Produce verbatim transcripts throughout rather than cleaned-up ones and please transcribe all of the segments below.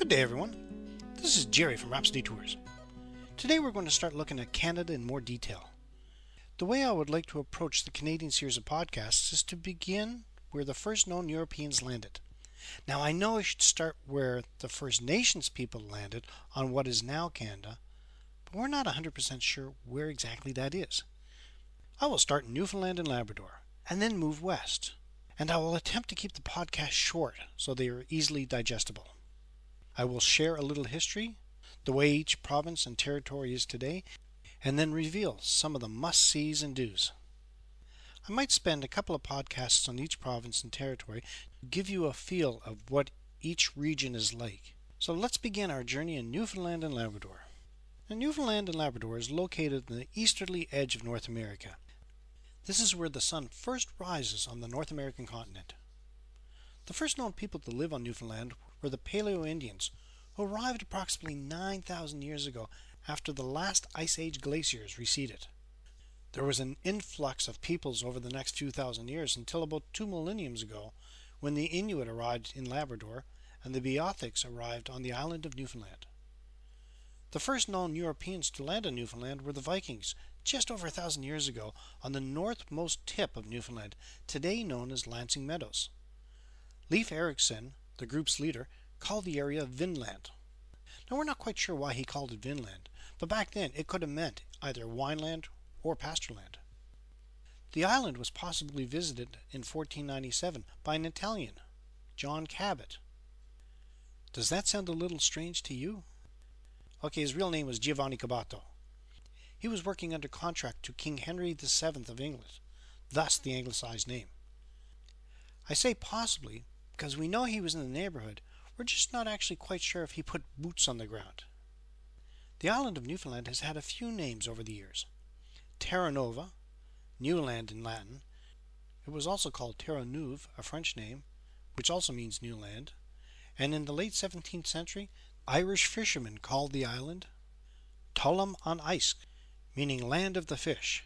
Good day, everyone. This is Jerry from Rhapsody Tours. Today we're going to start looking at Canada in more detail. The way I would like to approach the Canadian series of podcasts is to begin where the first known Europeans landed. Now, I know I should start where the First Nations people landed on what is now Canada, but we're not one hundred percent sure where exactly that is. I will start in Newfoundland and Labrador, and then move west. And I will attempt to keep the podcast short so they are easily digestible. I will share a little history, the way each province and territory is today, and then reveal some of the must-sees and do's. I might spend a couple of podcasts on each province and territory to give you a feel of what each region is like. So let's begin our journey in Newfoundland and Labrador. Now, Newfoundland and Labrador is located on the easterly edge of North America. This is where the sun first rises on the North American continent. The first known people to live on Newfoundland were the Paleo-Indians, who arrived approximately nine thousand years ago after the last Ice Age glaciers receded. There was an influx of peoples over the next few thousand years until about two millenniums ago, when the Inuit arrived in Labrador and the Beothics arrived on the island of Newfoundland. The first known Europeans to land on Newfoundland were the Vikings, just over a thousand years ago on the northmost tip of Newfoundland, today known as Lansing Meadows. Leif Erikson, the group's leader, called the area Vinland. Now, we're not quite sure why he called it Vinland, but back then it could have meant either wineland or pastureland. The island was possibly visited in fourteen ninety-seven by an Italian, John Cabot. Does that sound a little strange to you? Okay, his real name was Giovanni Caboto. He was working under contract to King Henry the Seventh of England, thus the anglicized name. I say possibly because we know he was in the neighborhood, we're just not actually quite sure if he put boots on the ground. The island of Newfoundland has had a few names over the years. Terra Nova, Newland in Latin. It was also called Terre Neuve, a French name, which also means new land. And in the late seventeenth century, Irish fishermen called the island Tullum on Ice, meaning land of the fish.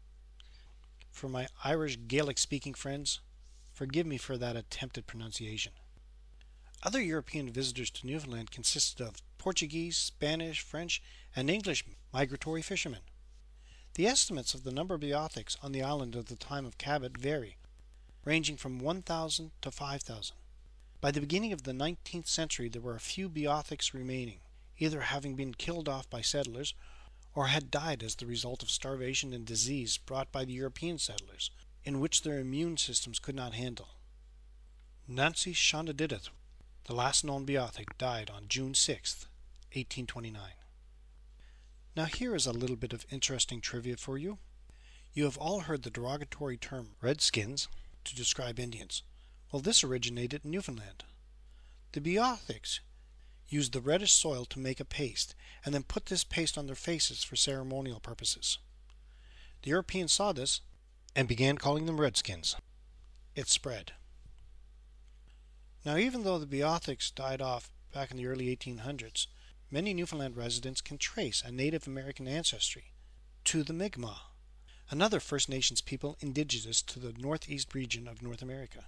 For my Irish Gaelic-speaking friends, forgive me for that attempted pronunciation. Other European visitors to Newfoundland consisted of Portuguese, Spanish, French, and English migratory fishermen. The estimates of the number of Beothics on the island at the time of Cabot vary, ranging from one thousand to five thousand. By the beginning of the nineteenth century, there were a few Beothics remaining, either having been killed off by settlers or had died as the result of starvation and disease brought by the European settlers, in which their immune systems could not handle. Nancy Shonadidith, the last known Beothic, died on June sixth, eighteen twenty-nine. Now here is a little bit of interesting trivia for you. You have all heard the derogatory term Redskins to describe Indians. Well, this originated in Newfoundland. The Beothics used the reddish soil to make a paste, and then put this paste on their faces for ceremonial purposes. The Europeans saw this and began calling them Redskins. It spread. Now, even though the Beothics died off back in the early eighteen hundreds, many Newfoundland residents can trace a Native American ancestry to the Mi'kmaq, another First Nations people indigenous to the northeast region of North America.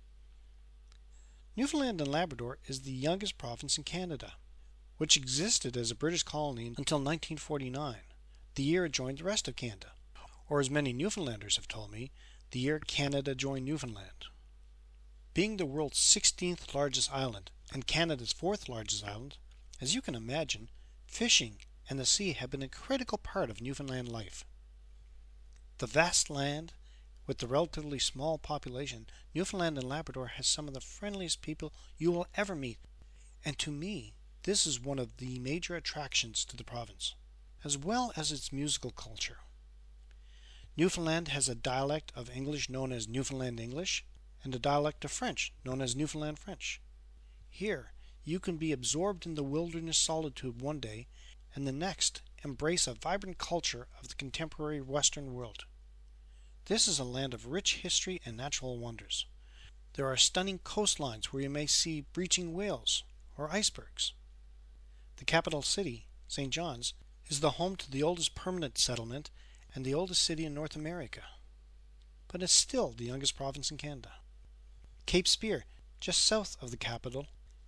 Newfoundland and Labrador is the youngest province in Canada, which existed as a British colony until nineteen forty-nine, the year it joined the rest of Canada, or as many Newfoundlanders have told me, the year Canada joined Newfoundland. Being the world's sixteenth largest island and Canada's fourth largest island, as you can imagine, fishing and the sea have been a critical part of Newfoundland life. The vast land, with the relatively small population, Newfoundland and Labrador has some of the friendliest people you will ever meet, and to me, this is one of the major attractions to the province, as well as its musical culture. Newfoundland has a dialect of English known as Newfoundland English, and a dialect of French known as Newfoundland French. Here, you can be absorbed in the wilderness solitude one day, and the next embrace a vibrant culture of the contemporary Western world. This is a land of rich history and natural wonders. There are stunning coastlines where you may see breaching whales or icebergs. The capital city, Saint John's, is the home to the oldest permanent settlement and the oldest city in North America, but is still the youngest province in Canada. Cape Spear, just south of the capital,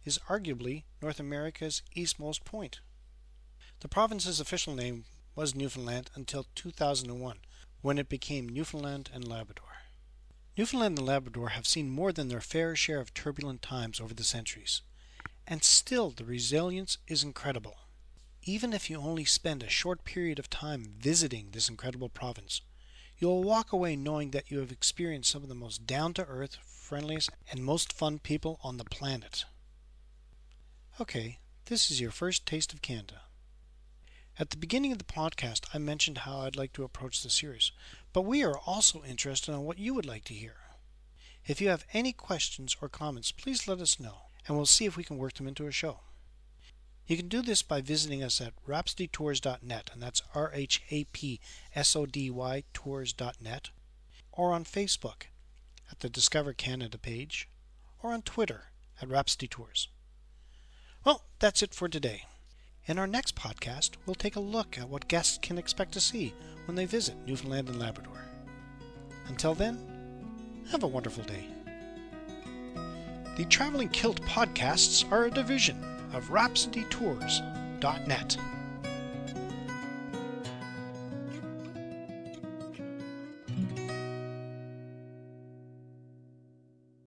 is arguably North America's eastmost point. The province's official name was Newfoundland until two thousand one, when it became Newfoundland and Labrador. Newfoundland and Labrador have seen more than their fair share of turbulent times over the centuries, and still the resilience is incredible. Even if you only spend a short period of time visiting this incredible province, you will walk away knowing that you have experienced some of the most down-to-earth, friendliest, and most fun people on the planet. Okay, this is your first taste of Canada. At the beginning of the podcast, I mentioned how I'd like to approach the series, but we are also interested in what you would like to hear. If you have any questions or comments, please let us know, and we'll see if we can work them into a show. You can do this by visiting us at rhapsody tours dot net, and that's R H A P S O D Y tours dot net, or on Facebook at the Discover Canada page, or on Twitter at Rhapsody Tours. Well, that's it for today. In our next podcast, we'll take a look at what guests can expect to see when they visit Newfoundland and Labrador. Until then, have a wonderful day. The Traveling Kilt podcasts are a division of Rhapsody Tours dot net.